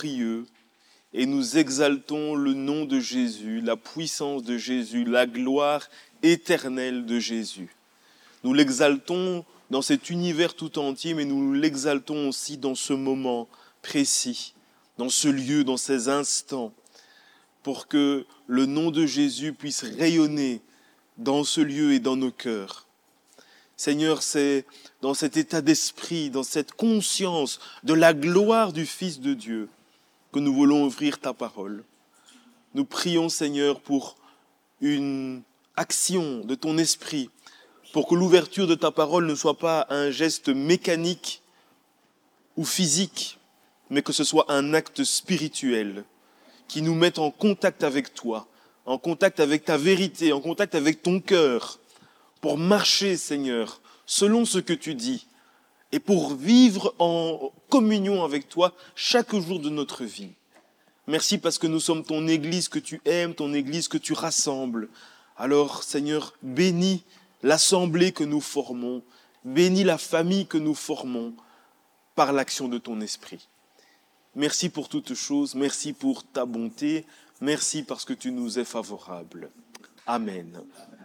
glorieux et nous exaltons le nom de Jésus, la puissance de Jésus, la gloire éternelle de Jésus. Nous l'exaltons dans cet univers tout entier, mais nous l'exaltons aussi dans ce moment précis, dans ce lieu, dans ces instants, pour que le nom de Jésus puisse rayonner dans ce lieu et dans nos cœurs. Seigneur, c'est dans cet état d'esprit, dans cette conscience de la gloire du Fils de Dieu que nous voulons ouvrir ta parole. Nous prions, Seigneur, pour une action de ton esprit, pour que l'ouverture de ta parole ne soit pas un geste mécanique ou physique, mais que ce soit un acte spirituel qui nous mette en contact avec toi, en contact avec ta vérité, en contact avec ton cœur, pour marcher, Seigneur, selon ce que tu dis, et pour vivre en communion avec toi chaque jour de notre vie. Merci parce que nous sommes ton Église que tu aimes, ton Église que tu rassembles. Alors, Seigneur, bénis l'assemblée que nous formons, bénis la famille que nous formons par l'action de ton esprit. Merci pour toutes choses, merci pour ta bonté, merci parce que tu nous es favorable. Amen.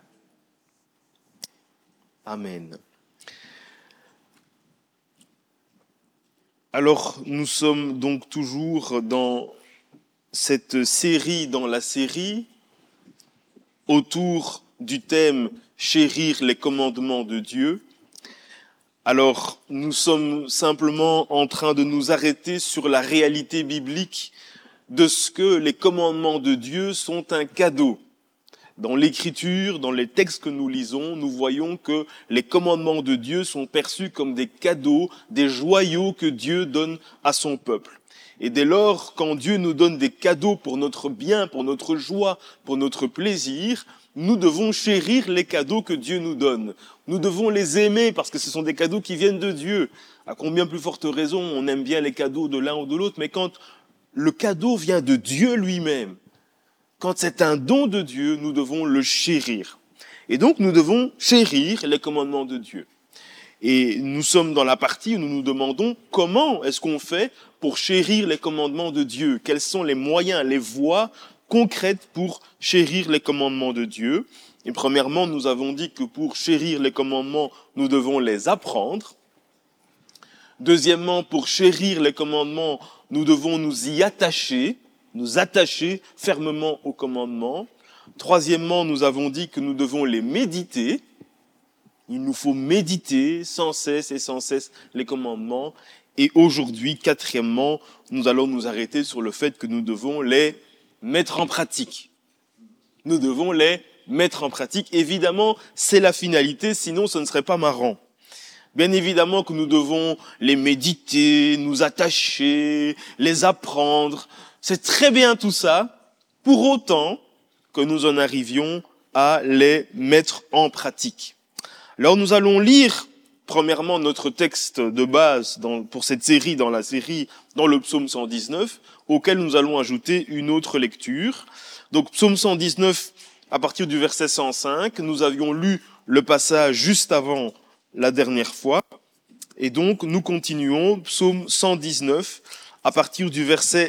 Amen. Alors, nous sommes donc toujours dans cette série, dans la série, autour du thème « Chérir les commandements de Dieu ». Alors, nous sommes simplement en train de nous arrêter sur la réalité biblique de ce que les commandements de Dieu sont un cadeau. Dans l'Écriture, dans les textes que nous lisons, nous voyons que les commandements de Dieu sont perçus comme des cadeaux, des joyaux que Dieu donne à son peuple. Et dès lors, quand Dieu nous donne des cadeaux pour notre bien, pour notre joie, pour notre plaisir, nous devons chérir les cadeaux que Dieu nous donne. Nous devons les aimer parce que ce sont des cadeaux qui viennent de Dieu. À combien plus forte raison on aime bien les cadeaux de l'un ou de l'autre, mais quand le cadeau vient de Dieu lui-même, quand c'est un don de Dieu, nous devons le chérir. Et donc nous devons chérir les commandements de Dieu. Et nous sommes dans la partie où nous nous demandons comment est-ce qu'on fait pour chérir les commandements de Dieu. Quels sont les moyens, les voies concrètes pour chérir les commandements de Dieu. Et premièrement, nous avons dit que pour chérir les commandements, nous devons les apprendre. Deuxièmement, pour chérir les commandements, nous devons nous y attacher, nous attacher fermement aux commandements. Troisièmement, nous avons dit que nous devons les méditer. Il nous faut méditer sans cesse et sans cesse les commandements. Et aujourd'hui, quatrièmement, nous allons nous arrêter sur le fait que nous devons les mettre en pratique. Nous devons les mettre en pratique. Évidemment, c'est la finalité, sinon ce ne serait pas marrant. Bien évidemment que nous devons les méditer, nous attacher, les apprendre. C'est très bien tout ça, pour autant que nous en arrivions à les mettre en pratique. Alors nous allons lire premièrement notre texte de base pour cette série, dans le psaume 119, auquel nous allons ajouter une autre lecture. Donc psaume 119, à partir du verset 105, nous avions lu le passage juste avant la dernière fois. Et donc nous continuons, psaume 119, à partir du verset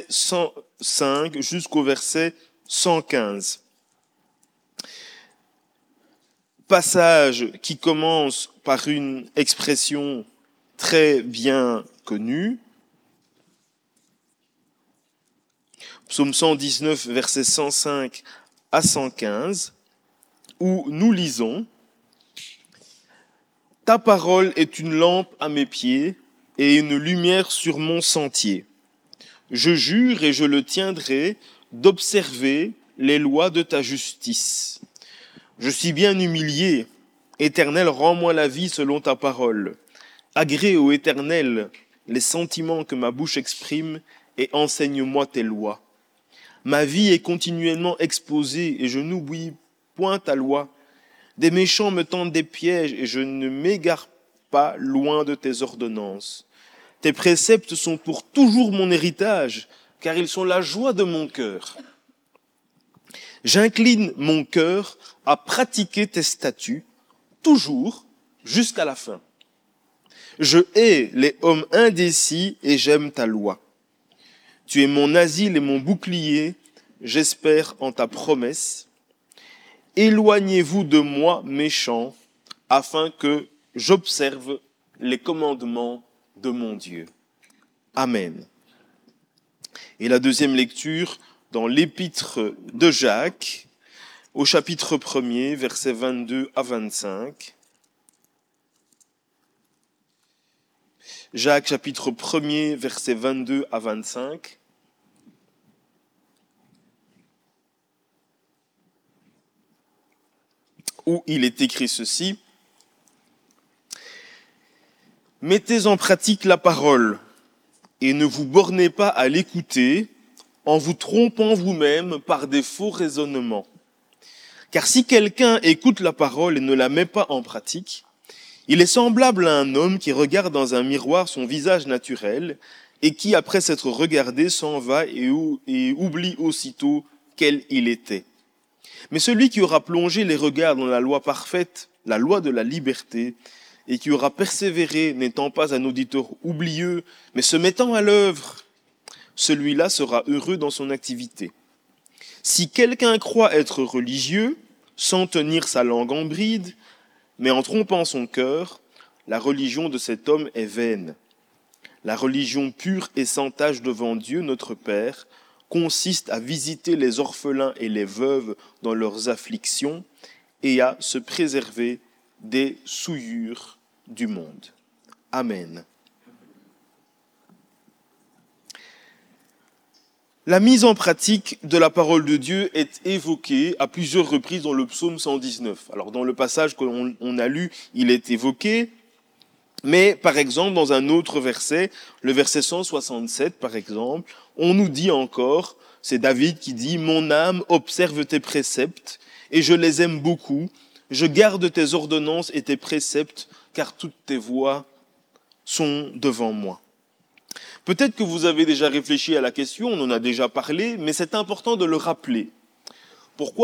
105 jusqu'au verset 115. Passage qui commence par une expression très bien connue. Psaume 119, versets 105 à 115, où nous lisons « Ta parole est une lampe à mes pieds et une lumière sur mon sentier. Je jure et je le tiendrai d'observer les lois de ta justice. Je suis bien humilié. Éternel, rends-moi la vie selon ta parole. Agrée, ô Éternel, les sentiments que ma bouche exprime et enseigne-moi tes lois. Ma vie est continuellement exposée et je n'oublie point ta loi. Des méchants me tendent des pièges et je ne m'égare pas loin de tes ordonnances. Tes préceptes sont pour toujours mon héritage, car ils sont la joie de mon cœur. J'incline mon cœur à pratiquer tes statuts, toujours jusqu'à la fin. Je hais les hommes indécis et j'aime ta loi. Tu es mon asile et mon bouclier, j'espère en ta promesse. Éloignez-vous de moi, méchants, afin que j'observe les commandements de mon Dieu. Amen. Et la deuxième lecture dans l'épître de Jacques, au chapitre 1er, versets 22 à 25. Jacques, chapitre 1er, versets 22 à 25. Où il est écrit ceci. Mettez en pratique la parole et ne vous bornez pas à l'écouter en vous trompant vous-même par des faux raisonnements. Car si quelqu'un écoute la parole et ne la met pas en pratique, il est semblable à un homme qui regarde dans un miroir son visage naturel et qui, après s'être regardé, s'en va et oublie aussitôt quel il était. Mais celui qui aura plongé les regards dans la loi parfaite, la loi de la liberté, et qui aura persévéré, n'étant pas un auditeur oublieux, mais se mettant à l'œuvre, celui-là sera heureux dans son activité. Si quelqu'un croit être religieux, sans tenir sa langue en bride, mais en trompant son cœur, la religion de cet homme est vaine. La religion pure et sans tache devant Dieu, notre Père, consiste à visiter les orphelins et les veuves dans leurs afflictions et à se préserver des souillures du monde. Amen. La mise en pratique de la parole de Dieu est évoquée à plusieurs reprises dans le psaume 119. Alors dans le passage qu'on a lu, il est évoqué, mais par exemple dans un autre verset, le verset 167 par exemple, on nous dit encore, c'est David qui dit « Mon âme observe tes préceptes et je les aime beaucoup, je garde tes ordonnances et tes préceptes car toutes tes voies sont devant moi. » Peut-être que vous avez déjà réfléchi à la question, on en a déjà parlé, mais c'est important de le rappeler. Pourquoi ?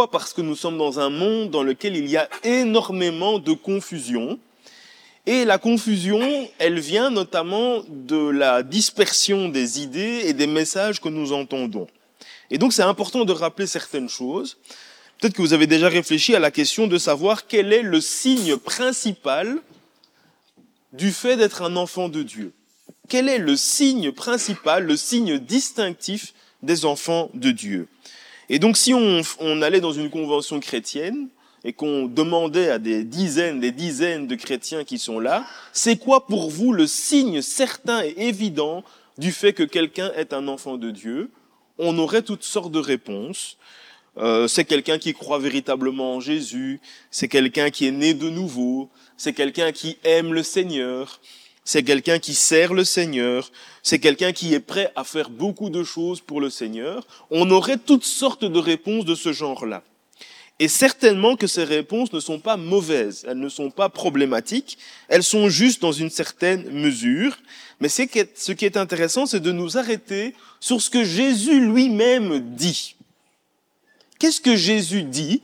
Parce que nous sommes dans un monde dans lequel il y a énormément de confusion. Et la confusion, elle vient notamment de la dispersion des idées et des messages que nous entendons. Et donc c'est important de rappeler certaines choses. Peut-être que vous avez déjà réfléchi à la question de savoir quel est le signe principal du fait d'être un enfant de Dieu. Quel est le signe principal, le signe distinctif des enfants de Dieu? Et donc si on allait dans une convention chrétienne et qu'on demandait à des dizaines de chrétiens qui sont là, c'est quoi pour vous le signe certain et évident du fait que quelqu'un est un enfant de Dieu? On aurait toutes sortes de réponses. C'est quelqu'un qui croit véritablement en Jésus, c'est quelqu'un qui est né de nouveau, c'est quelqu'un qui aime le Seigneur, c'est quelqu'un qui sert le Seigneur, c'est quelqu'un qui est prêt à faire beaucoup de choses pour le Seigneur. On aurait toutes sortes de réponses de ce genre-là. Et certainement que ces réponses ne sont pas mauvaises, elles ne sont pas problématiques, elles sont juste dans une certaine mesure. Mais ce qui est intéressant, c'est de nous arrêter sur ce que Jésus lui-même dit. Qu'est-ce que Jésus dit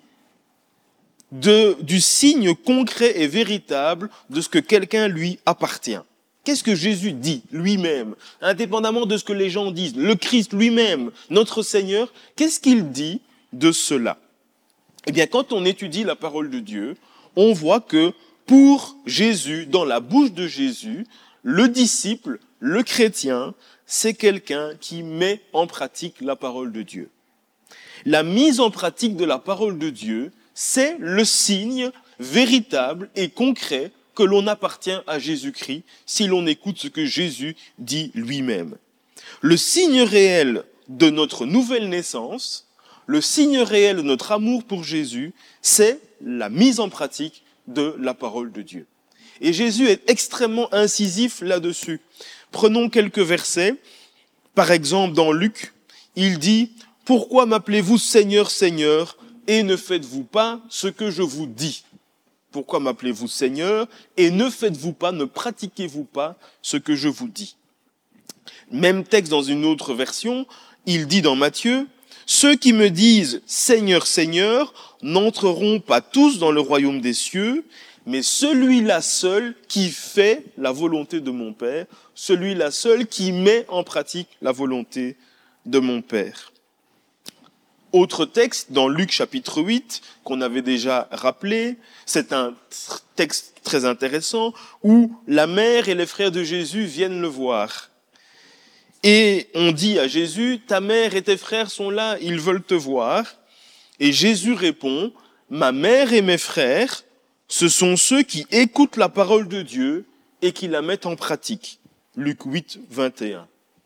du signe concret et véritable de ce que quelqu'un lui appartient? Qu'est-ce que Jésus dit lui-même, indépendamment de ce que les gens disent? Le Christ lui-même, notre Seigneur, qu'est-ce qu'il dit de cela? Eh bien, quand on étudie la parole de Dieu, on voit que pour Jésus, dans la bouche de Jésus, le disciple, le chrétien, c'est quelqu'un qui met en pratique la parole de Dieu. La mise en pratique de la parole de Dieu, c'est le signe véritable et concret que l'on appartient à Jésus-Christ si l'on écoute ce que Jésus dit lui-même. Le signe réel de notre nouvelle naissance, le signe réel de notre amour pour Jésus, c'est la mise en pratique de la parole de Dieu. Et Jésus est extrêmement incisif là-dessus. Prenons quelques versets. Par exemple, dans Luc, il dit « Pourquoi m'appelez-vous Seigneur, Seigneur, et ne faites-vous pas ce que je vous dis ?» Pourquoi m'appelez-vous Seigneur et ne faites-vous pas, ne pratiquez-vous pas ce que je vous dis? Même texte dans une autre version, il dit dans Matthieu, « Ceux qui me disent Seigneur, Seigneur n'entreront pas tous dans le royaume des cieux, mais celui-là seul qui fait la volonté de mon Père, celui-là seul qui met en pratique la volonté de mon Père. Autre texte, dans Luc chapitre 8, qu'on avait déjà rappelé, c'est un texte très intéressant, où la mère et les frères de Jésus viennent le voir. Et on dit à Jésus, ta mère et tes frères sont là, ils veulent te voir. Et Jésus répond, ma mère et mes frères, ce sont ceux qui écoutent la parole de Dieu et qui la mettent en pratique. Luc 8, 21.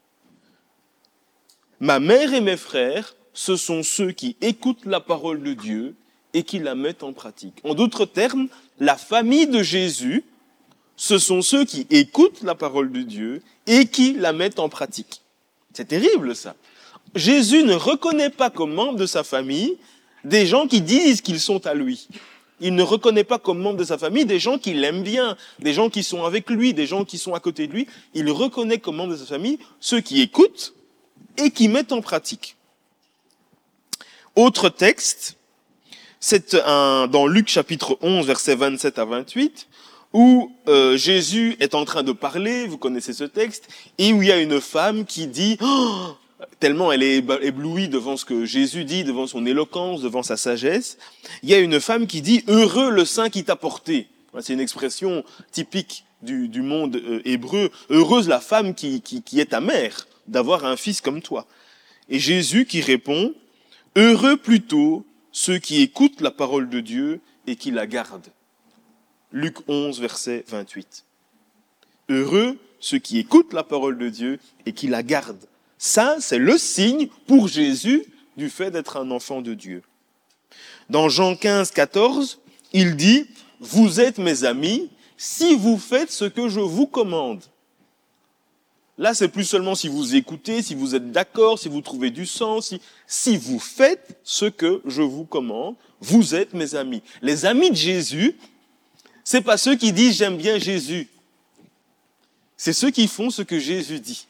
Ma mère et mes frères, ce sont ceux qui écoutent la parole de Dieu et qui la mettent en pratique. En d'autres termes, la famille de Jésus, ce sont ceux qui écoutent la parole de Dieu et qui la mettent en pratique. C'est terrible ça. Jésus ne reconnaît pas comme membres de sa famille des gens qui disent qu'ils sont à lui. Il ne reconnaît pas comme membres de sa famille des gens qui l'aiment bien, des gens qui sont avec lui, des gens qui sont à côté de lui. Il reconnaît comme membres de sa famille ceux qui écoutent et qui mettent en pratique. Autre texte, c'est dans Luc chapitre 11, versets 27 à 28, où Jésus est en train de parler, vous connaissez ce texte, et où il y a une femme qui dit, oh, tellement elle est éblouie devant ce que Jésus dit, devant son éloquence, devant sa sagesse, il y a une femme qui dit, heureux le sein qui t'a porté. C'est une expression typique du monde hébreu. Heureuse la femme qui est ta mère, d'avoir un fils comme toi. Et Jésus qui répond, heureux plutôt ceux qui écoutent la parole de Dieu et qui la gardent. Luc 11, verset 28. Heureux ceux qui écoutent la parole de Dieu et qui la gardent. Ça, c'est le signe pour Jésus du fait d'être un enfant de Dieu. Dans Jean 15, 14, il dit, vous êtes mes amis si vous faites ce que je vous commande. Là, c'est plus seulement si vous écoutez, si vous êtes d'accord, si vous trouvez du sens. Si vous faites ce que je vous commande, vous êtes mes amis. Les amis de Jésus, c'est pas ceux qui disent j'aime bien Jésus. C'est ceux qui font ce que Jésus dit.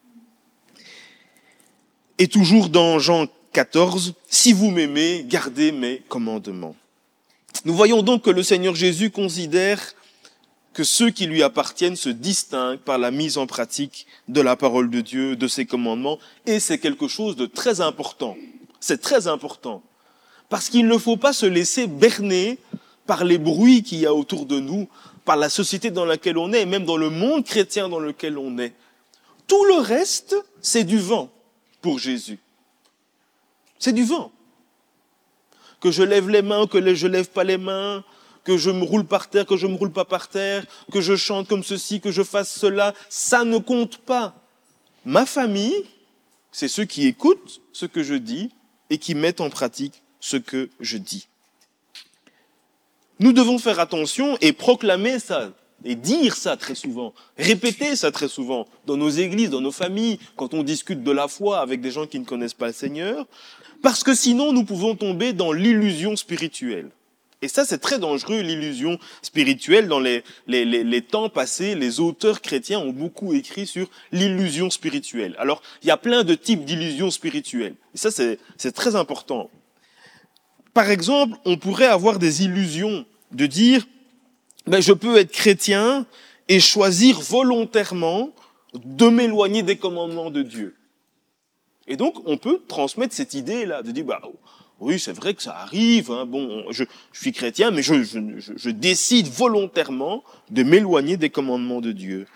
Et toujours dans Jean 14, si vous m'aimez, gardez mes commandements. Nous voyons donc que le Seigneur Jésus considère que ceux qui lui appartiennent se distinguent par la mise en pratique de la parole de Dieu, de ses commandements, et c'est quelque chose de très important. C'est très important. Parce qu'il ne faut pas se laisser berner par les bruits qu'il y a autour de nous, par la société dans laquelle on est, et même dans le monde chrétien dans lequel on est. Tout le reste, c'est du vent pour Jésus. C'est du vent. Que je lève les mains, que je lève pas les mains, que je me roule par terre, que je me roule pas par terre, que je chante comme ceci, que je fasse cela, ça ne compte pas. Ma famille, c'est ceux qui écoutent ce que je dis et qui mettent en pratique ce que je dis. Nous devons faire attention et proclamer ça, et dire ça très souvent, répéter ça très souvent, dans nos églises, dans nos familles, quand on discute de la foi avec des gens qui ne connaissent pas le Seigneur, parce que sinon nous pouvons tomber dans l'illusion spirituelle. Et ça, c'est très dangereux, l'illusion spirituelle. Dans les temps passés, les auteurs chrétiens ont beaucoup écrit sur l'illusion spirituelle. Alors, il y a plein de types d'illusions spirituelles. Et ça, c'est très important. Par exemple, on pourrait avoir des illusions de dire, je peux être chrétien et choisir volontairement de m'éloigner des commandements de Dieu. Et donc, on peut transmettre cette idée-là, de dire, oui, c'est vrai que ça arrive, je suis chrétien, mais je décide volontairement de m'éloigner des commandements de Dieu.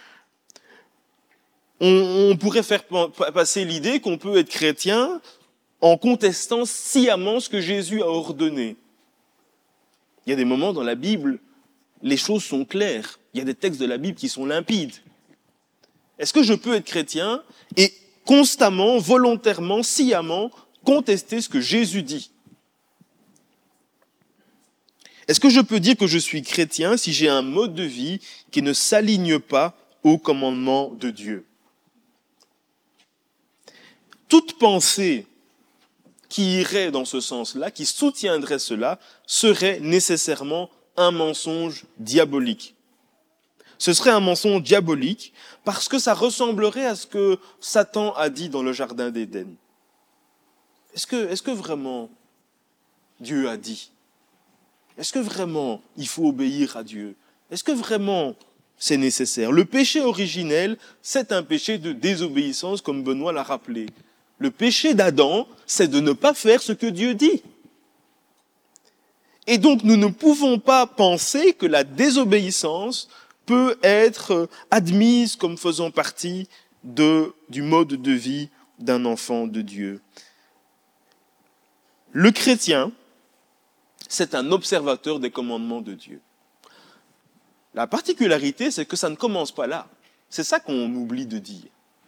On pourrait faire passer l'idée qu'on peut être chrétien en contestant sciemment ce que Jésus a ordonné. Il y a des moments dans la Bible, les choses sont claires. Il y a des textes de la Bible qui sont limpides. Est-ce que je peux être chrétien et constamment, volontairement, sciemment, contester ce que Jésus dit? Est-ce que je peux dire que je suis chrétien si j'ai un mode de vie qui ne s'aligne pas aux commandements de Dieu? Toute pensée qui irait dans ce sens-là, qui soutiendrait cela, serait nécessairement un mensonge diabolique. Ce serait un mensonge diabolique parce que ça ressemblerait à ce que Satan a dit dans le jardin d'Éden. Est-ce que vraiment Dieu a dit? Est-ce que vraiment il faut obéir à Dieu? Est-ce que vraiment c'est nécessaire? Le péché originel, c'est un péché de désobéissance, comme Benoît l'a rappelé. Le péché d'Adam, c'est de ne pas faire ce que Dieu dit. Et donc, nous ne pouvons pas penser que la désobéissance peut être admise comme faisant partie du mode de vie d'un enfant de Dieu. Le chrétien, c'est un observateur des commandements de Dieu. La particularité, c'est que ça ne commence pas là. C'est ça qu'on oublie de dire.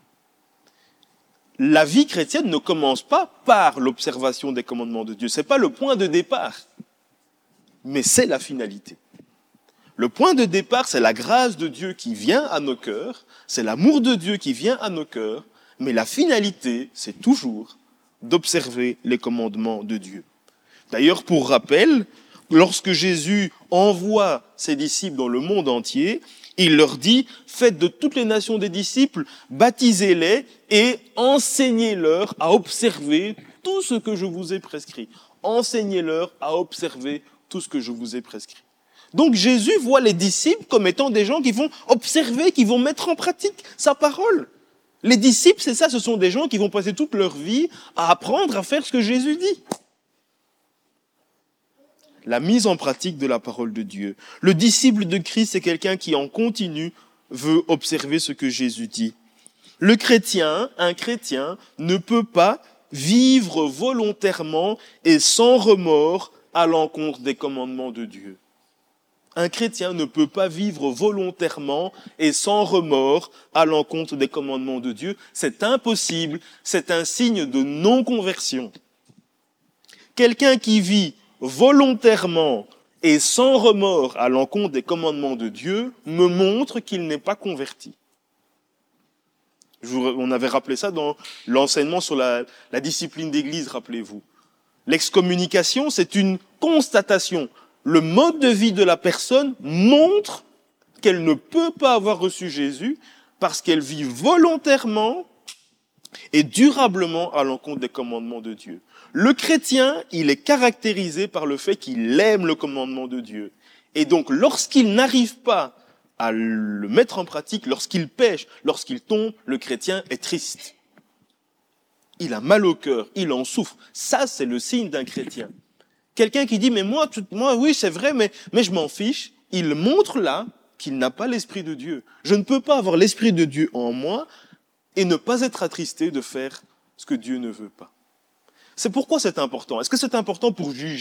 La vie chrétienne ne commence pas par l'observation des commandements de Dieu. Ce n'est pas le point de départ, mais c'est la finalité. Le point de départ, c'est la grâce de Dieu qui vient à nos cœurs, c'est l'amour de Dieu qui vient à nos cœurs, mais la finalité, c'est toujours d'observer les commandements de Dieu. D'ailleurs, pour rappel, lorsque Jésus envoie ses disciples dans le monde entier, il leur dit « Faites de toutes les nations des disciples, baptisez-les et enseignez-leur à observer tout ce que je vous ai prescrit. » Enseignez-leur à observer tout ce que je vous ai prescrit. Donc Jésus voit les disciples comme étant des gens qui vont observer, qui vont mettre en pratique sa parole. Les disciples, c'est ça, ce sont des gens qui vont passer toute leur vie à apprendre à faire ce que Jésus dit. La mise en pratique de la parole de Dieu. Le disciple de Christ, c'est quelqu'un qui en continu veut observer ce que Jésus dit. Le chrétien, un chrétien, ne peut pas vivre volontairement et sans remords à l'encontre des commandements de Dieu. Un chrétien ne peut pas vivre volontairement et sans remords à l'encontre des commandements de Dieu. C'est impossible, c'est un signe de non-conversion. Quelqu'un qui vit volontairement et sans remords à l'encontre des commandements de Dieu me montre qu'il n'est pas converti. On avait rappelé ça dans l'enseignement sur la discipline d'église, rappelez-vous. L'excommunication, c'est une constatation. Le mode de vie de la personne montre qu'elle ne peut pas avoir reçu Jésus parce qu'elle vit volontairement et durablement à l'encontre des commandements de Dieu. Le chrétien, il est caractérisé par le fait qu'il aime le commandement de Dieu. Et donc, lorsqu'il n'arrive pas à le mettre en pratique, lorsqu'il pêche, lorsqu'il tombe, le chrétien est triste. Il a mal au cœur, il en souffre. Ça, c'est le signe d'un chrétien. Quelqu'un qui dit, mais moi, oui, c'est vrai, mais je m'en fiche. Il montre là qu'il n'a pas l'Esprit de Dieu. Je ne peux pas avoir l'Esprit de Dieu en moi et ne pas être attristé de faire ce que Dieu ne veut pas. C'est pourquoi c'est important. Est-ce que c'est important pour juger ?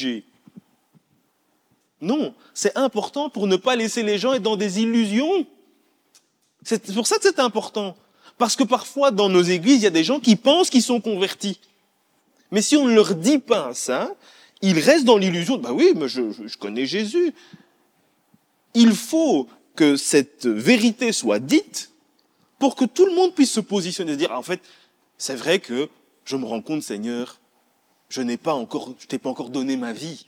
Non, c'est important pour ne pas laisser les gens être dans des illusions. C'est pour ça que c'est important. Parce que parfois, dans nos églises, il y a des gens qui pensent qu'ils sont convertis. Mais si on ne leur dit pas ça, ils restent dans l'illusion. Bah oui, mais je connais Jésus. Il faut que cette vérité soit dite pour que tout le monde puisse se positionner et se dire, en fait, c'est vrai que je me rends compte, Seigneur, je t'ai pas encore donné ma vie.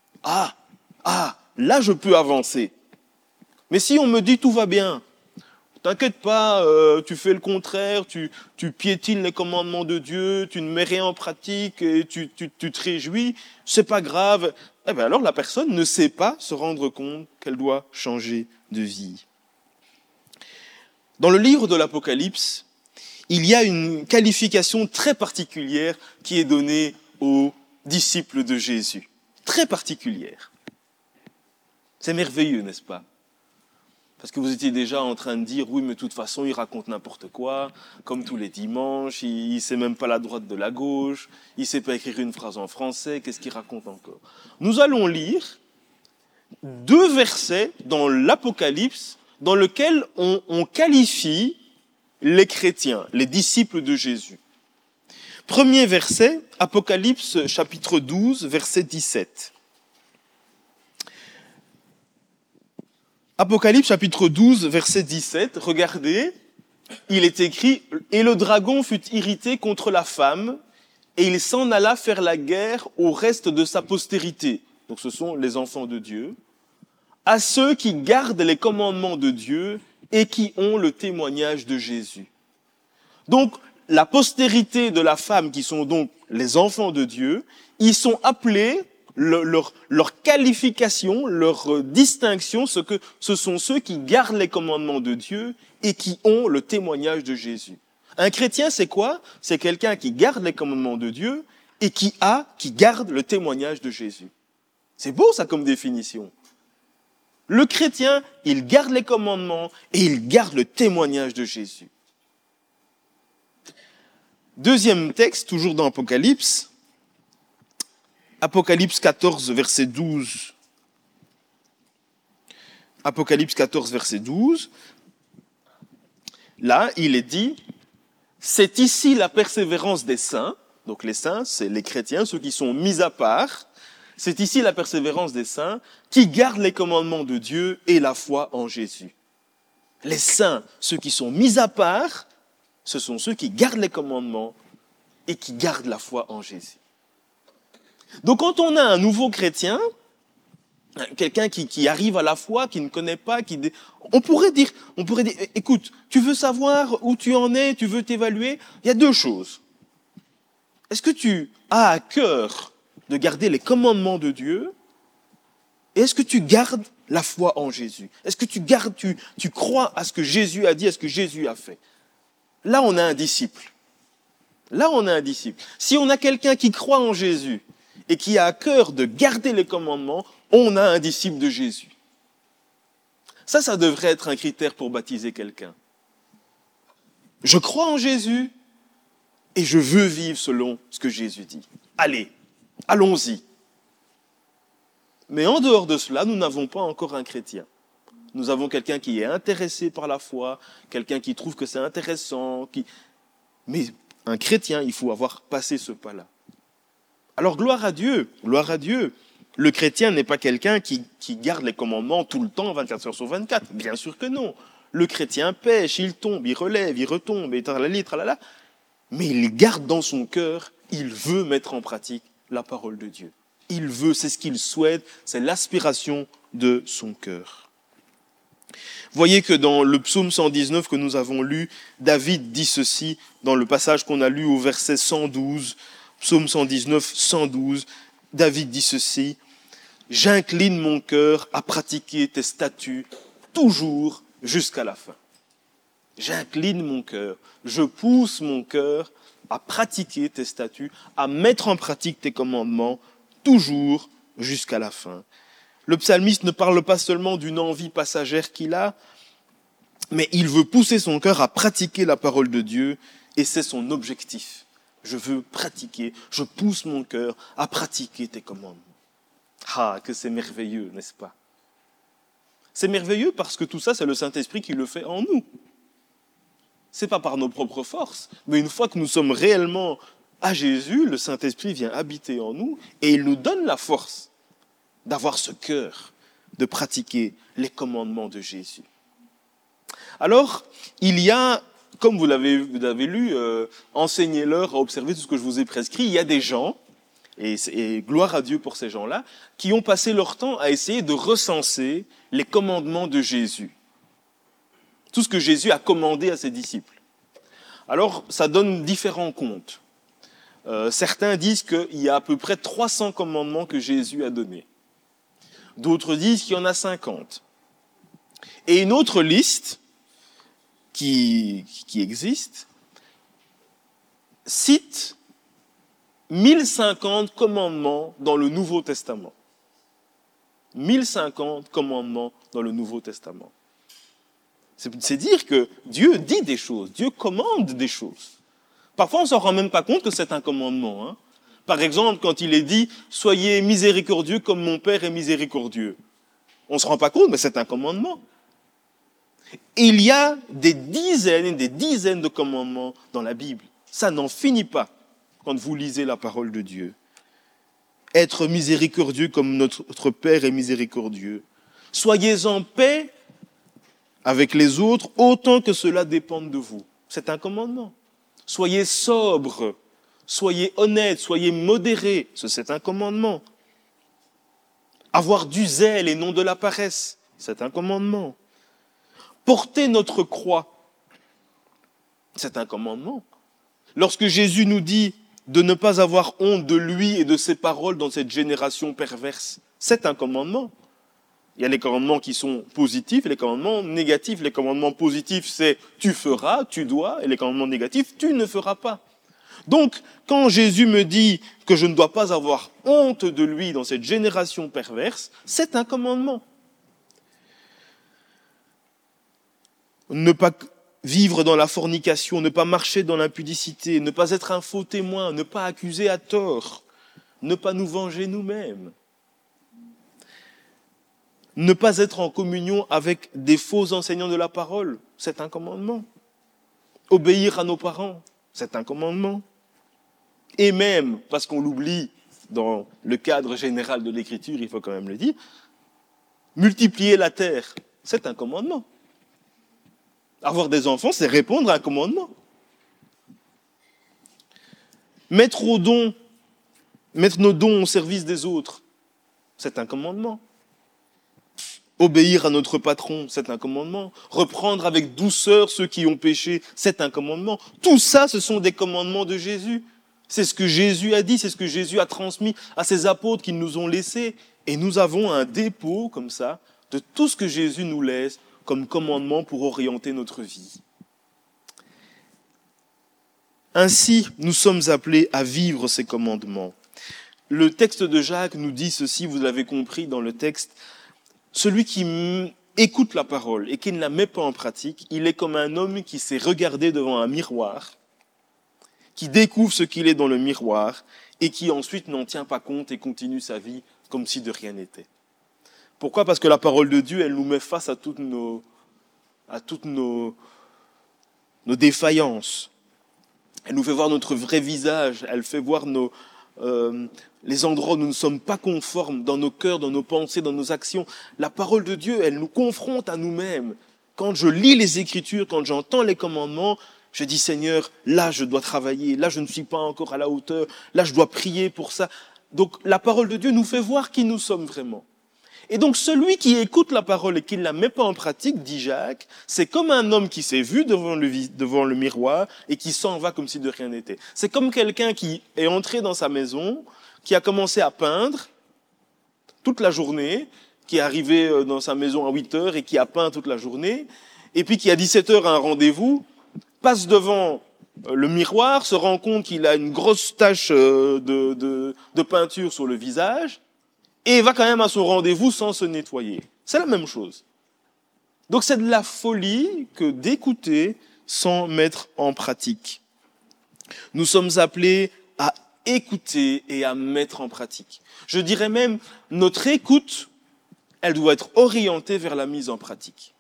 Là je peux avancer. Mais si on me dit tout va bien, t'inquiète pas, tu fais le contraire, tu piétines les commandements de Dieu, tu ne mets rien en pratique et tu te réjouis, c'est pas grave. Eh bien alors la personne ne sait pas se rendre compte qu'elle doit changer de vie. Dans le livre de l'Apocalypse, il y a une qualification très particulière qui est donnée aux disciples de Jésus. Très particulière. C'est merveilleux, n'est-ce pas ? Parce que vous étiez déjà en train de dire, oui, mais de toute façon, il raconte n'importe quoi, comme tous les dimanches, il ne sait même pas la droite de la gauche, il ne sait pas écrire une phrase en français, qu'est-ce qu'il raconte encore ? Nous allons lire 2 versets dans l'Apocalypse dans lesquels on qualifie les chrétiens, les disciples de Jésus. Premier verset, Apocalypse chapitre 12, verset 17. Apocalypse chapitre 12, verset 17, regardez, il est écrit « Et le dragon fut irrité contre la femme, et il s'en alla faire la guerre au reste de sa postérité. » Donc ce sont les enfants de Dieu. « À ceux qui gardent les commandements de Dieu et qui ont le témoignage de Jésus. » Donc, la postérité de la femme, qui sont donc les enfants de Dieu, ils sont appelés, leur qualification, leur distinction, ce sont ceux qui gardent les commandements de Dieu et qui ont le témoignage de Jésus. Un chrétien, c'est quoi? C'est quelqu'un qui garde les commandements de Dieu et qui garde le témoignage de Jésus. C'est beau ça comme définition. Le chrétien, il garde les commandements et il garde le témoignage de Jésus. Deuxième texte, toujours dans Apocalypse. Apocalypse 14, verset 12. Apocalypse 14, verset 12. Là, il est dit, c'est ici la persévérance des saints. Donc les saints, c'est les chrétiens, ceux qui sont mis à part. C'est ici la persévérance des saints qui gardent les commandements de Dieu et la foi en Jésus. Les saints, ceux qui sont mis à part, ce sont ceux qui gardent les commandements et qui gardent la foi en Jésus. Donc quand on a un nouveau chrétien, quelqu'un qui arrive à la foi, qui ne connaît pas, on pourrait dire, écoute, tu veux savoir où tu en es, tu veux t'évaluer, il y a deux choses. Est-ce que tu as à cœur de garder les commandements de Dieu? Et est-ce que tu gardes la foi en Jésus? Est-ce que tu crois à ce que Jésus a dit, à ce que Jésus a fait? Là, on a un disciple. Si on a quelqu'un qui croit en Jésus et qui a à cœur de garder les commandements, on a un disciple de Jésus. Ça devrait être un critère pour baptiser quelqu'un. Je crois en Jésus et je veux vivre selon ce que Jésus dit. Allez, allons-y. Mais en dehors de cela, nous n'avons pas encore un chrétien. Nous avons quelqu'un qui est intéressé par la foi, quelqu'un qui trouve que c'est intéressant. Mais un chrétien, il faut avoir passé ce pas-là. Alors gloire à Dieu. Le chrétien n'est pas quelqu'un qui garde les commandements tout le temps, 24 heures sur 24. Bien sûr que non. Le chrétien pêche, il tombe, il relève, il retombe, et tralala. Mais il garde dans son cœur, il veut mettre en pratique la parole de Dieu. Il veut, c'est ce qu'il souhaite, c'est l'aspiration de son cœur. Voyez que dans le psaume 119 que nous avons lu, David dit ceci, dans le passage qu'on a lu au verset 112, psaume 119, 112, David dit ceci, « J'incline mon cœur à pratiquer tes statuts toujours jusqu'à la fin. » J'incline mon cœur, je pousse mon cœur à pratiquer tes statuts, à mettre en pratique tes commandements, toujours jusqu'à la fin. Le psalmiste ne parle pas seulement d'une envie passagère qu'il a, mais il veut pousser son cœur à pratiquer la parole de Dieu, et c'est son objectif. Je veux pratiquer, je pousse mon cœur à pratiquer tes commandements. Ah, que c'est merveilleux, n'est-ce pas? C'est merveilleux parce que tout ça, c'est le Saint-Esprit qui le fait en nous. C'est pas par nos propres forces, mais une fois que nous sommes réellement à Jésus, le Saint-Esprit vient habiter en nous et il nous donne la force d'avoir ce cœur, de pratiquer les commandements de Jésus. Alors, il y a, comme vous l'avez lu, enseignez-leur à observer tout ce que je vous ai prescrit, il y a des gens, et gloire à Dieu pour ces gens-là, qui ont passé leur temps à essayer de recenser les commandements de Jésus. Tout ce que Jésus a commandé à ses disciples. Alors, ça donne différents comptes. Certains disent qu'il y a à peu près 300 commandements que Jésus a donnés. D'autres disent qu'il y en a 50. Et une autre liste qui existe cite 1050 commandements dans le Nouveau Testament. 1050 commandements dans le Nouveau Testament. C'est dire que Dieu dit des choses, Dieu commande des choses. Parfois, on ne s'en rend même pas compte que c'est un commandement. Hein. Par exemple, quand il est dit « Soyez miséricordieux comme mon Père est miséricordieux ». On ne se rend pas compte, mais c'est un commandement. Et il y a des dizaines et des dizaines de commandements dans la Bible. Ça n'en finit pas quand vous lisez la parole de Dieu. Être miséricordieux comme notre Père est miséricordieux. Soyez en paix avec les autres, autant que cela dépende de vous. C'est un commandement. Soyez sobres, soyez honnêtes, soyez modérés. C'est un commandement. Avoir du zèle et non de la paresse. C'est un commandement. Porter notre croix. C'est un commandement. Lorsque Jésus nous dit de ne pas avoir honte de lui et de ses paroles dans cette génération perverse, c'est un commandement. Il y a les commandements qui sont positifs et les commandements négatifs. Les commandements positifs, c'est tu feras, tu dois, et les commandements négatifs, tu ne feras pas. Donc, quand Jésus me dit que je ne dois pas avoir honte de lui dans cette génération perverse, c'est un commandement. Ne pas vivre dans la fornication, ne pas marcher dans l'impudicité, ne pas être un faux témoin, ne pas accuser à tort, ne pas nous venger nous-mêmes. Ne pas être en communion avec des faux enseignants de la parole, c'est un commandement. Obéir à nos parents, c'est un commandement. Et même, parce qu'on l'oublie dans le cadre général de l'Écriture, il faut quand même le dire, multiplier la terre, c'est un commandement. Avoir des enfants, c'est répondre à un commandement. Mettre nos dons au service des autres, c'est un commandement. Obéir à notre patron, c'est un commandement. Reprendre avec douceur ceux qui ont péché, c'est un commandement. Tout ça, ce sont des commandements de Jésus. C'est ce que Jésus a dit, c'est ce que Jésus a transmis à ses apôtres qui nous ont laissés. Et nous avons un dépôt, comme ça, de tout ce que Jésus nous laisse comme commandement pour orienter notre vie. Ainsi, nous sommes appelés à vivre ces commandements. Le texte de Jacques nous dit ceci, vous l'avez compris dans le texte, celui qui écoute la parole et qui ne la met pas en pratique, il est comme un homme qui s'est regardé devant un miroir, qui découvre ce qu'il est dans le miroir et qui ensuite n'en tient pas compte et continue sa vie comme si de rien n'était. Pourquoi ? Parce que la parole de Dieu, elle nous met face à toutes nos défaillances. Elle nous fait voir notre vrai visage, elle fait voir les endroits où nous ne sommes pas conformes dans nos cœurs, dans nos pensées, dans nos actions. La parole de Dieu, elle nous confronte à nous-mêmes. Quand je lis les Écritures, quand j'entends les commandements, je dis Seigneur, là je dois travailler, là je ne suis pas encore à la hauteur, là je dois prier pour ça. Donc la parole de Dieu nous fait voir qui nous sommes vraiment. Et donc celui qui écoute la parole et qui ne la met pas en pratique, dit Jacques, c'est comme un homme qui s'est vu devant le miroir et qui s'en va comme si de rien n'était. C'est comme quelqu'un qui est entré dans sa maison, qui a commencé à peindre toute la journée, qui est arrivé dans sa maison à 8 heures et qui a peint toute la journée, et puis qui à 17 heures a un rendez-vous, passe devant le miroir, se rend compte qu'il a une grosse tache de peinture sur le visage, et va quand même à son rendez-vous sans se nettoyer. C'est la même chose. Donc c'est de la folie que d'écouter sans mettre en pratique. Nous sommes appelés à écouter et à mettre en pratique. Je dirais même, notre écoute, elle doit être orientée vers la mise en pratique.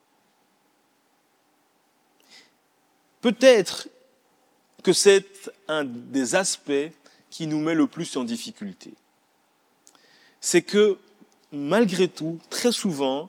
Peut-être que c'est un des aspects qui nous met le plus en difficulté. C'est que, malgré tout, très souvent,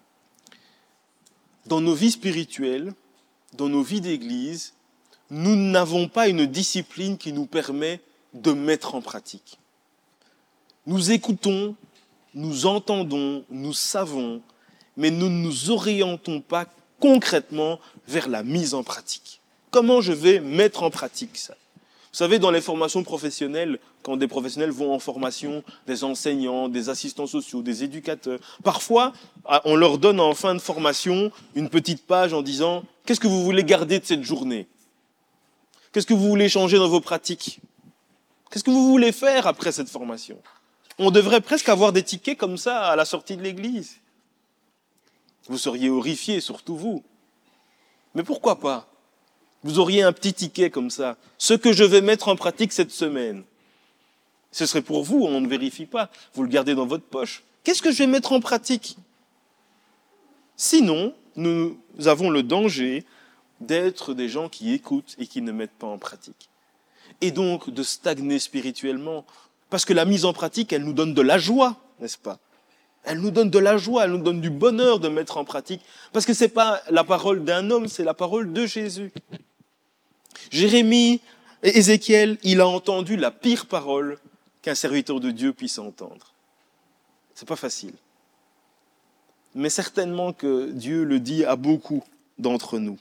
dans nos vies spirituelles, dans nos vies d'église, nous n'avons pas une discipline qui nous permet de mettre en pratique. Nous écoutons, nous entendons, nous savons, mais nous ne nous orientons pas concrètement vers la mise en pratique. Comment je vais mettre en pratique ça ? Vous savez, dans les formations professionnelles, quand des professionnels vont en formation, des enseignants, des assistants sociaux, des éducateurs, parfois, on leur donne en fin de formation une petite page en disant « Qu'est-ce que vous voulez garder de cette journée ? Qu'est-ce que vous voulez changer dans vos pratiques ? Qu'est-ce que vous voulez faire après cette formation ?» On devrait presque avoir des tickets comme ça à la sortie de l'église. Vous seriez horrifiés, surtout vous. Mais pourquoi pas ? Vous auriez un petit ticket comme ça. Ce que je vais mettre en pratique cette semaine. Ce serait pour vous, on ne vérifie pas. Vous le gardez dans votre poche. Qu'est-ce que je vais mettre en pratique ? Sinon, nous avons le danger d'être des gens qui écoutent et qui ne mettent pas en pratique. Et donc de stagner spirituellement. Parce que la mise en pratique, elle nous donne de la joie, n'est-ce pas ? Elle nous donne de la joie, elle nous donne du bonheur de mettre en pratique. Parce que ce n'est pas la parole d'un homme, c'est la parole de Jésus. Jérémie et Ézéchiel, il a entendu la pire parole qu'un serviteur de Dieu puisse entendre. C'est pas facile. Mais certainement que Dieu le dit à beaucoup d'entre nous.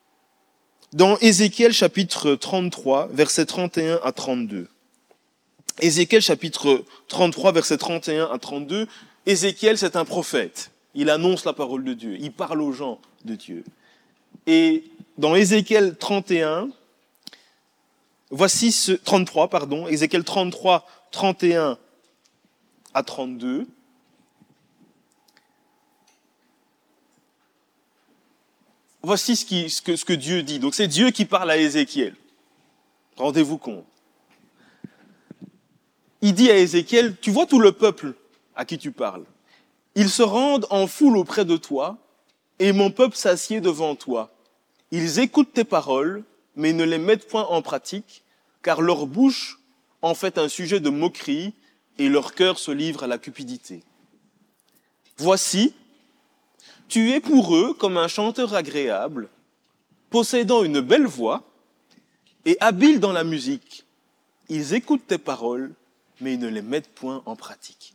Dans Ézéchiel chapitre 33, versets 31 à 32, Ézéchiel chapitre 33, versets 31 à 32, Ézéchiel c'est un prophète. Il annonce la parole de Dieu, il parle aux gens de Dieu. Et dans Ézéchiel 31, Ézéchiel 33, 31 à 32, voici ce que Dieu dit. Donc c'est Dieu qui parle à Ézéchiel. Rendez-vous compte. Il dit à Ézéchiel, tu vois tout le peuple à qui tu parles. Ils se rendent en foule auprès de toi, et mon peuple s'assied devant toi. Ils écoutent tes paroles, mais ne les mettent point en pratique, car leur bouche en fait un sujet de moquerie, et leur cœur se livre à la cupidité. Voici, tu es pour eux comme un chanteur agréable, possédant une belle voix et habile dans la musique. Ils écoutent tes paroles, mais ils ne les mettent point en pratique.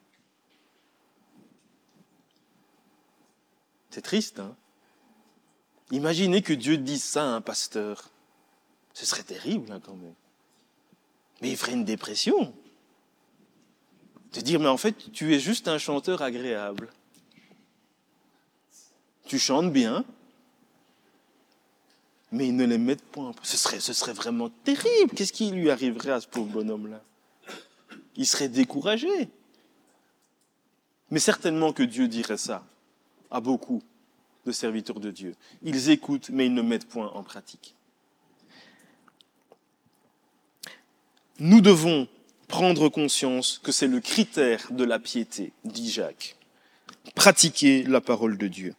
C'est triste, hein? Imaginez que Dieu dise ça à un pasteur. Ce serait terrible, hein, quand même. Mais il ferait une dépression. De dire, mais en fait, tu es juste un chanteur agréable. Tu chantes bien, mais ils ne les mettent point en pratique. Ce serait vraiment terrible. Qu'est-ce qui lui arriverait à ce pauvre bonhomme-là? Il serait découragé. Mais certainement que Dieu dirait ça à beaucoup de serviteurs de Dieu. Ils écoutent, mais ils ne mettent point en pratique. Nous devons prendre conscience que c'est le critère de la piété, dit Jacques. Pratiquer la parole de Dieu.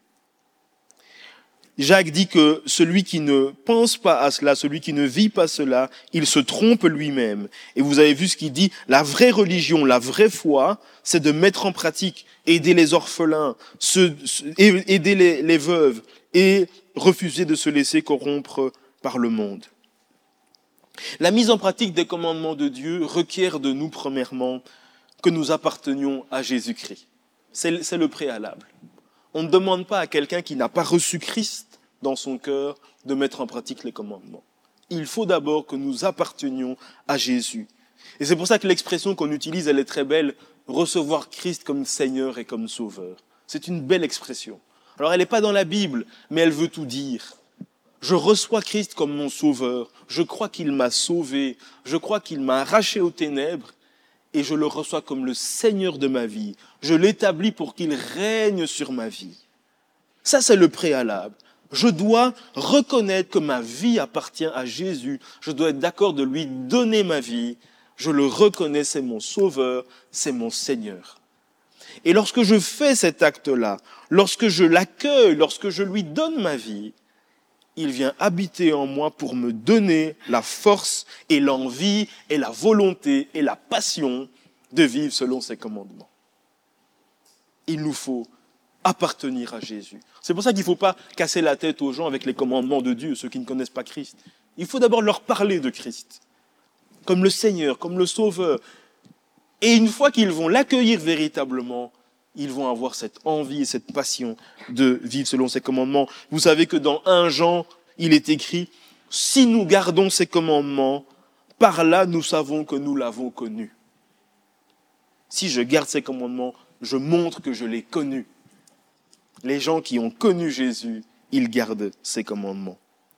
Jacques dit que celui qui ne pense pas à cela, celui qui ne vit pas cela, il se trompe lui-même. Et vous avez vu ce qu'il dit, la vraie religion, la vraie foi, c'est de mettre en pratique, aider les orphelins, aider les veuves et refuser de se laisser corrompre par le monde. La mise en pratique des commandements de Dieu requiert de nous, premièrement, que nous appartenions à Jésus-Christ. C'est le préalable. On ne demande pas à quelqu'un qui n'a pas reçu Christ dans son cœur de mettre en pratique les commandements. Il faut d'abord que nous appartenions à Jésus. Et c'est pour ça que l'expression qu'on utilise, elle est très belle, recevoir Christ comme Seigneur et comme Sauveur. C'est une belle expression. Alors elle n'est pas dans la Bible, mais elle veut tout dire. Je reçois Christ comme mon Sauveur. Je crois qu'il m'a sauvé. Je crois qu'il m'a arraché aux ténèbres. Et je le reçois comme le Seigneur de ma vie. Je l'établis pour qu'il règne sur ma vie. Ça, c'est le préalable. Je dois reconnaître que ma vie appartient à Jésus. Je dois être d'accord de lui donner ma vie. Je le reconnais, c'est mon Sauveur, c'est mon Seigneur. Et lorsque je fais cet acte-là, lorsque je l'accueille, lorsque je lui donne ma vie, il vient habiter en moi pour me donner la force et l'envie et la volonté et la passion de vivre selon ses commandements. Il nous faut appartenir à Jésus. C'est pour ça qu'il ne faut pas casser la tête aux gens avec les commandements de Dieu, ceux qui ne connaissent pas Christ. Il faut d'abord leur parler de Christ, comme le Seigneur, comme le Sauveur. Et une fois qu'ils vont l'accueillir véritablement, ils vont avoir cette envie et cette passion de vivre selon ses commandements. Vous savez que dans 1 Jean, il est écrit « Si nous gardons ses commandements, par là nous savons que nous l'avons connu. » Si je garde ses commandements, je montre que je l'ai connu. Les gens qui ont connu Jésus, ils gardent ses commandements.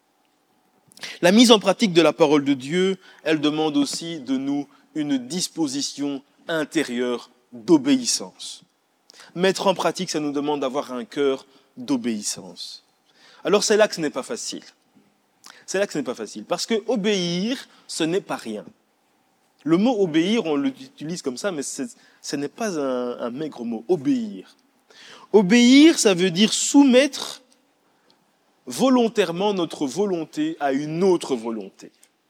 La mise en pratique de la parole de Dieu, elle demande aussi de nous une disposition intérieure d'obéissance. Mettre en pratique, ça nous demande d'avoir un cœur d'obéissance. Alors c'est là que ce n'est pas facile. C'est là que ce n'est pas facile. Parce que obéir, ce n'est pas rien. Le mot obéir, on l'utilise comme ça, mais ce n'est pas un maigre mot. Obéir. Obéir, ça veut dire soumettre volontairement notre volonté à une autre volonté.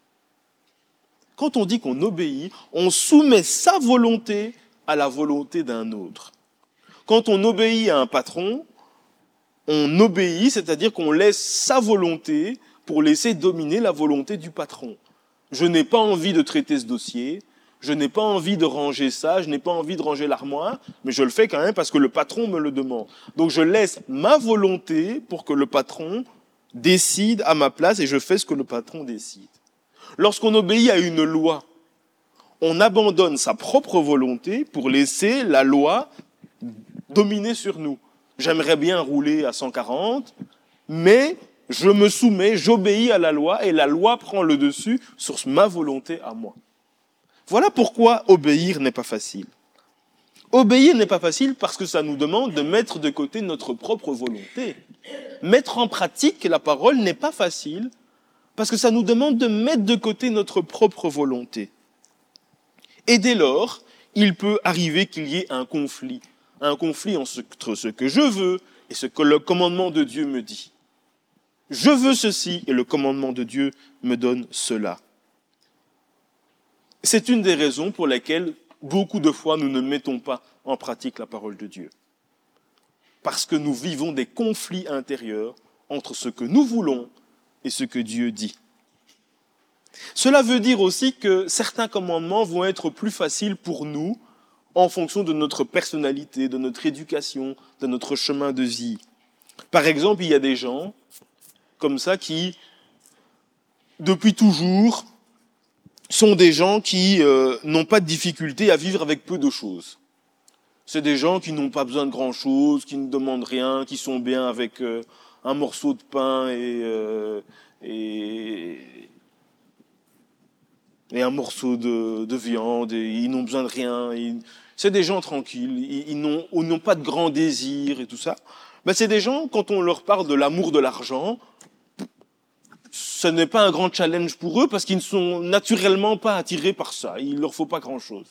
Quand on dit qu'on obéit, on soumet sa volonté à la volonté d'un autre. Quand on obéit à un patron, on obéit, c'est-à-dire qu'on laisse sa volonté pour laisser dominer la volonté du patron. Je n'ai pas envie de traiter ce dossier, je n'ai pas envie de ranger ça, je n'ai pas envie de ranger l'armoire, mais je le fais quand même parce que le patron me le demande. Donc je laisse ma volonté pour que le patron décide à ma place et je fais ce que le patron décide. Lorsqu'on obéit à une loi, on abandonne sa propre volonté pour laisser la loi dominer sur nous. J'aimerais bien rouler à 140, mais je me soumets, j'obéis à la loi et la loi prend le dessus sur ma volonté à moi. Voilà pourquoi obéir n'est pas facile. Obéir n'est pas facile parce que ça nous demande de mettre de côté notre propre volonté. Mettre en pratique la parole n'est pas facile parce que ça nous demande de mettre de côté notre propre volonté. Et dès lors, il peut arriver qu'il y ait un conflit entre ce que je veux et ce que le commandement de Dieu me dit. Je veux ceci et le commandement de Dieu me donne cela. C'est une des raisons pour lesquelles beaucoup de fois nous ne mettons pas en pratique la parole de Dieu. Parce que nous vivons des conflits intérieurs entre ce que nous voulons et ce que Dieu dit. Cela veut dire aussi que certains commandements vont être plus faciles pour nous en fonction de notre personnalité, de notre éducation, de notre chemin de vie. Par exemple, il y a des gens comme ça qui, depuis toujours, sont des gens qui n'ont pas de difficulté à vivre avec peu de choses. C'est des gens qui n'ont pas besoin de grand-chose, qui ne demandent rien, qui sont bien avec un morceau de pain et un morceau de viande, et ils n'ont besoin de rien. C'est des gens tranquilles, ils n'ont pas de grands désirs et tout ça. Mais c'est des gens, quand on leur parle de l'amour de l'argent, ce n'est pas un grand challenge pour eux parce qu'ils ne sont naturellement pas attirés par ça. Il ne leur faut pas grand-chose.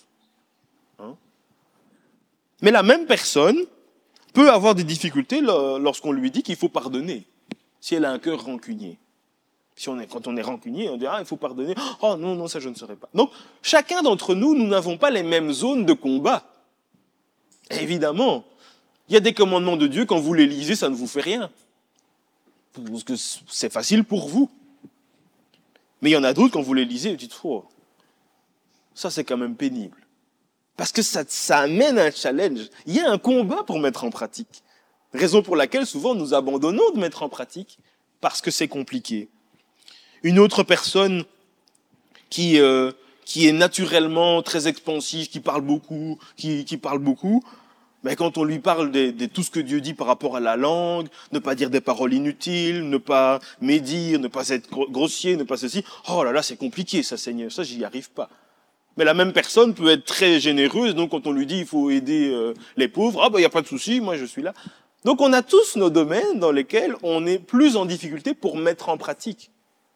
Mais la même personne peut avoir des difficultés lorsqu'on lui dit qu'il faut pardonner, si elle a un cœur rancunier. Quand on est rancunier, on dit « Ah, il faut pardonner. Oh non, ça je ne saurais pas. » Donc, chacun d'entre nous, nous n'avons pas les mêmes zones de combat. Et évidemment, il y a des commandements de Dieu, quand vous les lisez, ça ne vous fait rien. Parce que c'est facile pour vous. Mais il y en a d'autres, quand vous les lisez, vous dites « Oh, ça c'est quand même pénible. » Parce que ça amène un challenge. Il y a un combat pour mettre en pratique. Raison pour laquelle souvent nous abandonnons de mettre en pratique, parce que c'est compliqué. Une autre personne qui est naturellement très expansive, qui parle beaucoup, mais quand on lui parle de tout ce que Dieu dit par rapport à la langue, ne pas dire des paroles inutiles, ne pas médire, ne pas être grossier, ne pas ceci, oh là là, c'est compliqué ça, Seigneur, ça j'y arrive pas. Mais la même personne peut être très généreuse, donc quand on lui dit il faut aider les pauvres, ah ben il n'y a pas de souci, moi je suis là. Donc on a tous nos domaines dans lesquels on est plus en difficulté pour mettre en pratique.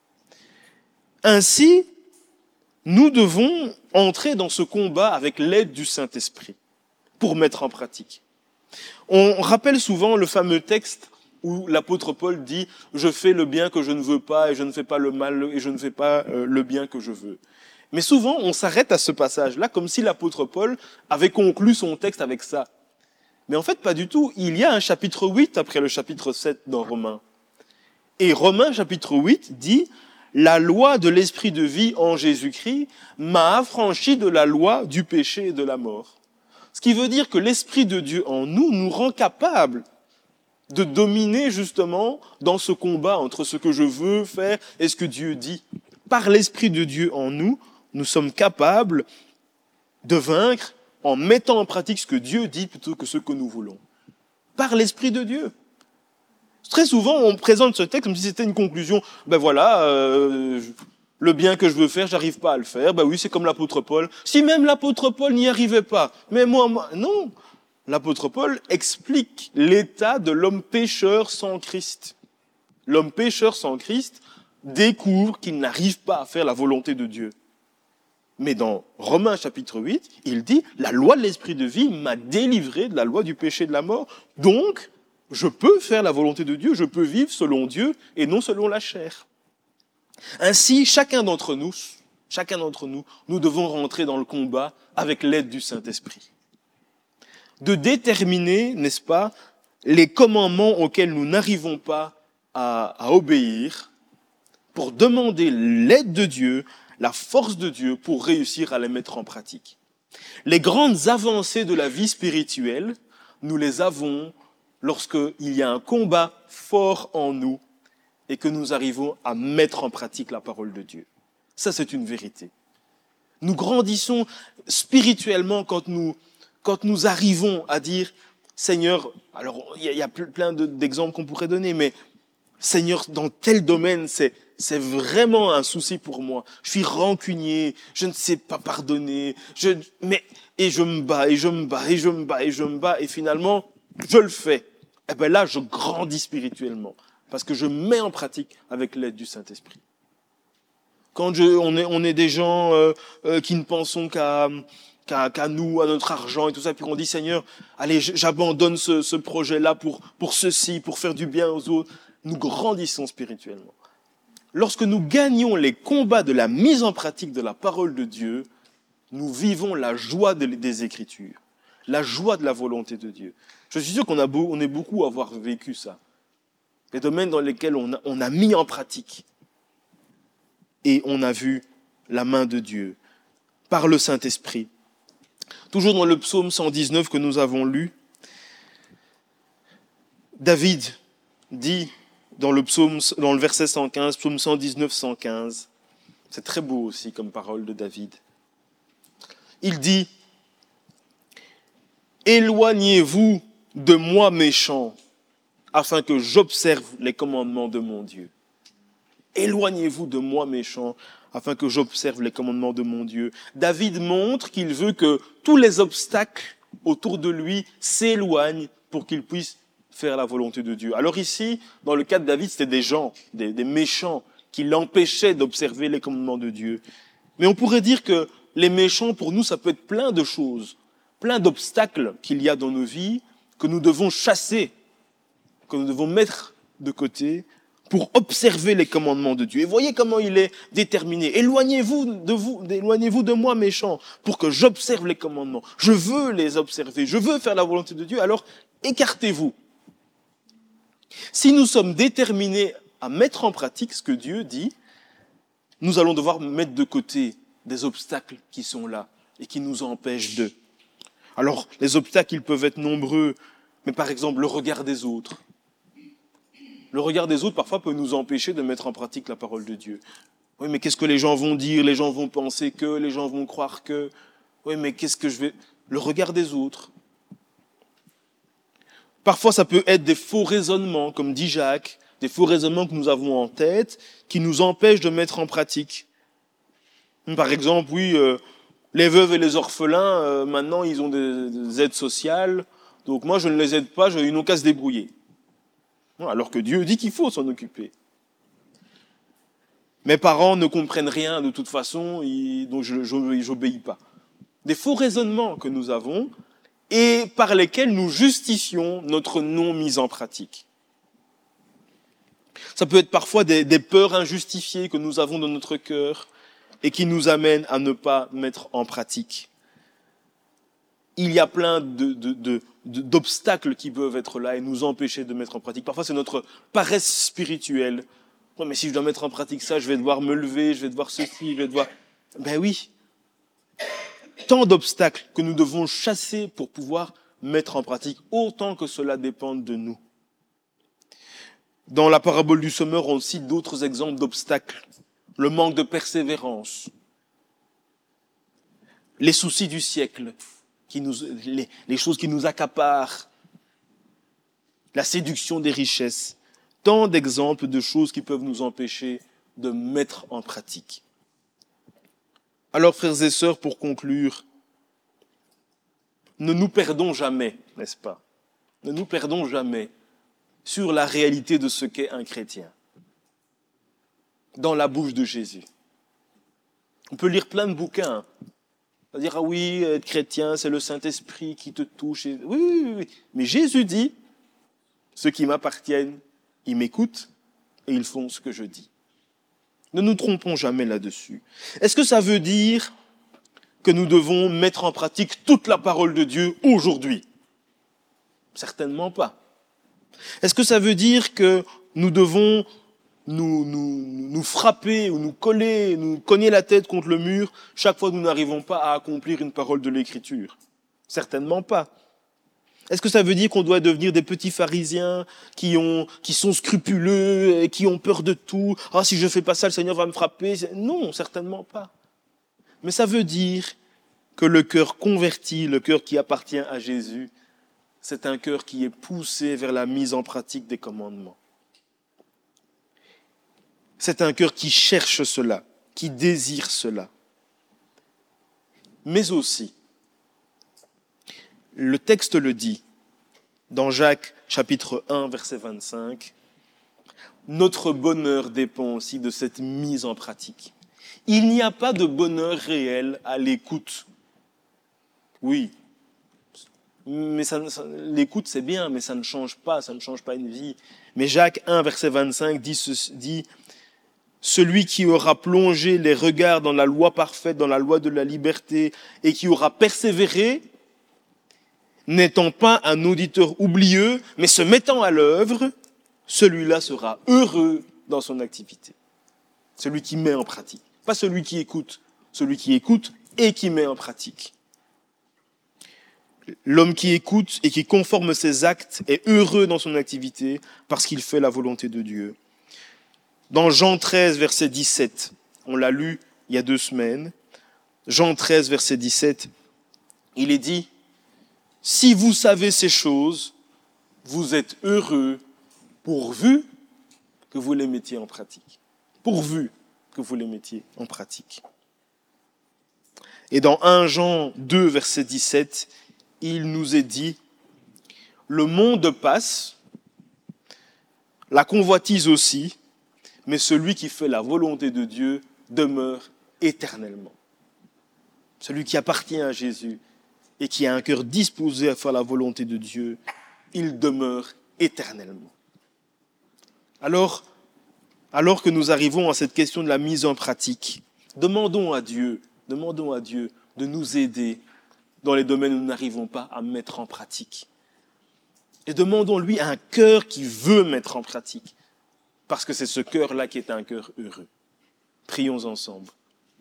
Ainsi, nous devons entrer dans ce combat avec l'aide du Saint-Esprit pour mettre en pratique. On rappelle souvent le fameux texte où l'apôtre Paul dit « Je fais le bien que je ne veux pas et je ne fais pas le mal et je ne fais pas le bien que je veux ». Mais souvent, on s'arrête à ce passage-là comme si l'apôtre Paul avait conclu son texte avec ça. Mais en fait, pas du tout. Il y a un chapitre 8 après le chapitre 7 dans Romains. Et Romains chapitre 8 dit « La loi de l'esprit de vie en Jésus-Christ m'a affranchi de la loi du péché et de la mort. » Ce qui veut dire que l'esprit de Dieu en nous nous rend capables de dominer justement dans ce combat entre ce que je veux faire et ce que Dieu dit. Par l'esprit de Dieu en nous, nous sommes capables de vaincre en mettant en pratique ce que Dieu dit plutôt que ce que nous voulons. Par l'esprit de Dieu. Très souvent, on présente ce texte comme si c'était une conclusion. Ben voilà, le bien que je veux faire, j'arrive pas à le faire. Ben oui, c'est comme l'apôtre Paul. Si même l'apôtre Paul n'y arrivait pas, mais moi, non. L'apôtre Paul explique l'état de l'homme pécheur sans Christ. L'homme pécheur sans Christ découvre qu'il n'arrive pas à faire la volonté de Dieu. Mais dans Romains chapitre 8, il dit « La loi de l'esprit de vie m'a délivré de la loi du péché et de la mort. Donc, je peux faire la volonté de Dieu, je peux vivre selon Dieu et non selon la chair. » Ainsi, chacun d'entre nous, nous devons rentrer dans le combat avec l'aide du Saint-Esprit. De déterminer, n'est-ce pas, les commandements auxquels nous n'arrivons pas à obéir, pour demander l'aide de Dieu, la force de Dieu pour réussir à les mettre en pratique. Les grandes avancées de la vie spirituelle, nous les avons lorsqu'il y a un combat fort en nous et que nous arrivons à mettre en pratique la parole de Dieu. Ça, c'est une vérité. Nous grandissons spirituellement quand nous arrivons à dire, Seigneur, alors il y a plein d'exemples qu'on pourrait donner, mais Seigneur, dans tel domaine, c'est vraiment un souci pour moi. Je suis rancunier, je ne sais pas pardonner, et je me bats, et je me bats, et je me bats, et je me bats, et finalement, je le fais. Et bien là, je grandis spirituellement, parce que je mets en pratique avec l'aide du Saint-Esprit. Quand on est des gens qui ne pensons qu'à nous, à notre argent et tout ça, puis on dit, Seigneur, allez, j'abandonne ce projet-là pour ceci, pour faire du bien aux autres. Nous grandissons spirituellement. Lorsque nous gagnons les combats de la mise en pratique de la parole de Dieu, nous vivons la joie des Écritures, la joie de la volonté de Dieu. Je suis sûr on est beaucoup à avoir vécu ça. Les domaines dans lesquels on a mis en pratique et on a vu la main de Dieu par le Saint-Esprit. Toujours dans le psaume 119 que nous avons lu, David dit dans le verset 115, psaume 119, 115, c'est très beau aussi comme parole de David. Il dit, « Éloignez-vous de moi méchant, afin que j'observe les commandements de mon Dieu. » Éloignez-vous de moi méchant, afin que j'observe les commandements de mon Dieu. David montre qu'il veut que tous les obstacles autour de lui s'éloignent pour qu'il puisse faire la volonté de Dieu. Alors ici, dans le cas de David, c'était des gens, des méchants, qui l'empêchaient d'observer les commandements de Dieu. Mais on pourrait dire que les méchants, pour nous, ça peut être plein de choses, plein d'obstacles qu'il y a dans nos vies, que nous devons chasser, que nous devons mettre de côté pour observer les commandements de Dieu. Et voyez comment il est déterminé. Éloignez-vous de moi, méchants, pour que j'observe les commandements. Je veux les observer, je veux faire la volonté de Dieu, alors écartez-vous. Si nous sommes déterminés à mettre en pratique ce que Dieu dit, nous allons devoir mettre de côté des obstacles qui sont là et qui nous empêchent d'eux. Alors, les obstacles, ils peuvent être nombreux, mais par exemple, le regard des autres. Le regard des autres, parfois, peut nous empêcher de mettre en pratique la parole de Dieu. Oui, mais qu'est-ce que les gens vont dire? Les gens vont penser que, les gens vont croire que. Oui, mais qu'est-ce que je vais... Le regard des autres. Parfois, ça peut être des faux raisonnements, comme dit Jacques, des faux raisonnements que nous avons en tête, qui nous empêchent de mettre en pratique. Par exemple, oui, les veuves et les orphelins, maintenant, ils ont des aides sociales, donc moi, je ne les aide pas, ils n'ont qu'à se débrouiller. Alors que Dieu dit qu'il faut s'en occuper. Mes parents ne comprennent rien de toute façon, donc je n'obéis pas. Des faux raisonnements que nous avons, et par lesquels nous justifions notre non-mise en pratique. Ça peut être parfois des peurs injustifiées que nous avons dans notre cœur et qui nous amènent à ne pas mettre en pratique. Il y a plein d'obstacles qui peuvent être là et nous empêcher de mettre en pratique. Parfois, c'est notre paresse spirituelle. Ouais, mais si je dois mettre en pratique ça, je vais devoir me lever, je vais devoir ceci, je vais devoir... Ben oui. Tant d'obstacles que nous devons chasser pour pouvoir mettre en pratique, autant que cela dépende de nous. Dans la parabole du semeur, on cite d'autres exemples d'obstacles. Le manque de persévérance, les soucis du siècle, les choses qui nous accaparent, la séduction des richesses. Tant d'exemples de choses qui peuvent nous empêcher de mettre en pratique. Alors, frères et sœurs, pour conclure, ne nous perdons jamais, n'est-ce pas? Ne nous perdons jamais sur la réalité de ce qu'est un chrétien, dans la bouche de Jésus. On peut lire plein de bouquins, on va dire, ah oui, être chrétien, c'est le Saint-Esprit qui te touche. Oui. Mais Jésus dit, ceux qui m'appartiennent, ils m'écoutent et ils font ce que je dis. Ne nous trompons jamais là-dessus. Est-ce que ça veut dire que nous devons mettre en pratique toute la parole de Dieu aujourd'hui? Certainement pas. Est-ce que ça veut dire que nous devons nous frapper ou nous coller, nous cogner la tête contre le mur chaque fois que nous n'arrivons pas à accomplir une parole de l'Écriture? Certainement pas. Est-ce que ça veut dire qu'on doit devenir des petits pharisiens qui sont scrupuleux et qui ont peur de tout? Ah, si je fais pas ça, le Seigneur va me frapper. Non, certainement pas. Mais ça veut dire que le cœur converti, le cœur qui appartient à Jésus, c'est un cœur qui est poussé vers la mise en pratique des commandements. C'est un cœur qui cherche cela, qui désire cela. Mais aussi, le texte le dit, dans Jacques chapitre 1, verset 25, notre bonheur dépend aussi de cette mise en pratique. Il n'y a pas de bonheur réel à l'écoute. Oui, mais l'écoute c'est bien, mais ça ne change pas une vie. Mais Jacques 1, verset 25 dit celui qui aura plongé les regards dans la loi parfaite, dans la loi de la liberté, et qui aura persévéré, n'étant pas un auditeur oublieux, mais se mettant à l'œuvre, celui-là sera heureux dans son activité. Celui qui met en pratique. Pas celui qui écoute et qui met en pratique. L'homme qui écoute et qui conforme ses actes est heureux dans son activité parce qu'il fait la volonté de Dieu. Dans Jean 13, verset 17, on l'a lu il y a 2 semaines, Jean 13, verset 17, il est dit « Si vous savez ces choses, vous êtes heureux pourvu que vous les mettiez en pratique. » Pourvu que vous les mettiez en pratique. Et dans 1 Jean 2, verset 17, il nous est dit « Le monde passe, la convoitise aussi, mais celui qui fait la volonté de Dieu demeure éternellement. » Celui qui appartient à Jésus et qui a un cœur disposé à faire la volonté de Dieu, il demeure éternellement. Alors que nous arrivons à cette question de la mise en pratique, demandons à Dieu de nous aider dans les domaines où nous n'arrivons pas à mettre en pratique. Et demandons-lui un cœur qui veut mettre en pratique, parce que c'est ce cœur-là qui est un cœur heureux. Prions ensemble.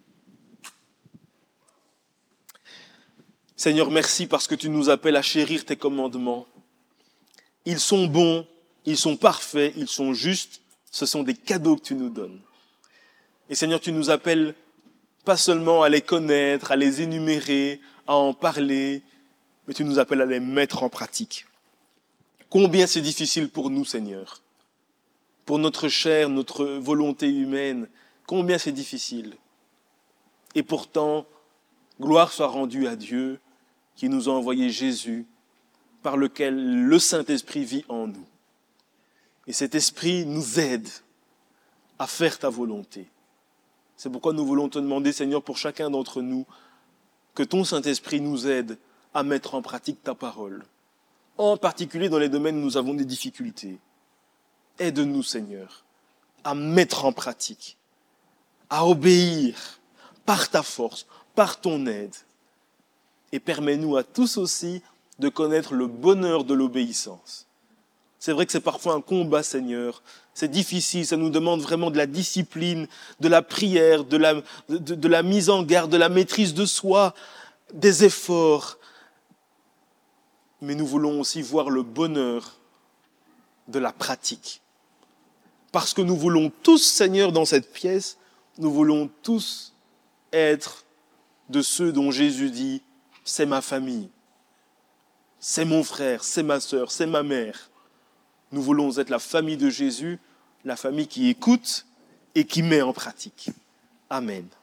Seigneur, merci parce que tu nous appelles à chérir tes commandements. Ils sont bons, ils sont parfaits, ils sont justes. Ce sont des cadeaux que tu nous donnes. Et Seigneur, tu nous appelles pas seulement à les connaître, à les énumérer, à en parler, mais tu nous appelles à les mettre en pratique. Combien c'est difficile pour nous, Seigneur, pour notre chair, notre volonté humaine, combien c'est difficile. Et pourtant, gloire soit rendue à Dieu qui nous a envoyé Jésus, par lequel le Saint-Esprit vit en nous. Et cet esprit nous aide à faire ta volonté. C'est pourquoi nous voulons te demander, Seigneur, pour chacun d'entre nous, que ton Saint-Esprit nous aide à mettre en pratique ta parole. En particulier dans les domaines où nous avons des difficultés. Aide-nous, Seigneur, à mettre en pratique, à obéir par ta force, par ton aide. Et permets-nous à tous aussi de connaître le bonheur de l'obéissance. C'est vrai que c'est parfois un combat, Seigneur. C'est difficile, ça nous demande vraiment de la discipline, de la prière, de la mise en garde, de la maîtrise de soi, des efforts. Mais nous voulons aussi voir le bonheur de la pratique. Parce que nous voulons tous, Seigneur, dans cette pièce, nous voulons tous être de ceux dont Jésus dit « c'est ma famille, c'est mon frère, c'est ma sœur, c'est ma mère ». Nous voulons être la famille de Jésus, la famille qui écoute et qui met en pratique. Amen.